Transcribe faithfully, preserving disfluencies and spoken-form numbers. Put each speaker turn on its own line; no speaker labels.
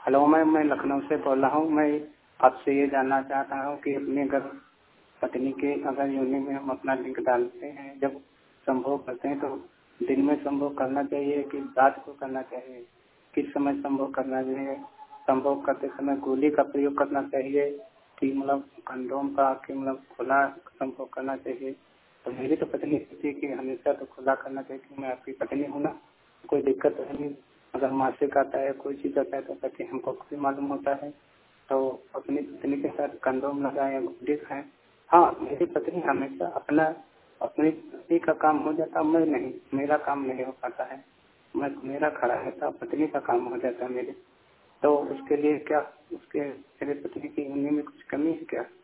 Hello ma'am, मैं लखनऊ से बोल रहा हूँ। मैं आपसे ये जानना चाहता हूँ कि अपने अगर पत्नी के अगर योनि में हम अपना लिंग डालते हैं, जब संभोग करते हैं तो दिन में संभोग करना चाहिए कि रात को करना चाहिए? किस समय संभोग करना चाहिए? संभोग करते समय गोली का प्रयोग करना चाहिए कि मतलब कंडोम का कि मतलब खुला संभोग करना चाहिए? तो मेरी तो पत्नी कहती है कि हमेशा तो खुला करना चाहिए कि मैं आपकी पत्नी हूँ ना, कोई दिक्कत तो नहीं। अगर मासिक आता है, कोई चीज़ आता है तो कहती है हमको खुद ही मालूम होता है, तो अपनी पत्नी के साथ कंडोम लगाए या गोली खाएं। हाँ, मेरी पत्नी हमेशा अपना अपनी पति का काम हो जाता, मैं नहीं, मेरा काम नहीं हो पाता है। मैं मेरा खड़ा रहता, पत्नी का काम हो जाता है मेरे। तो उसके लिए क्या उसके मेरे पत्नी की योनि में कुछ कमी है क्या?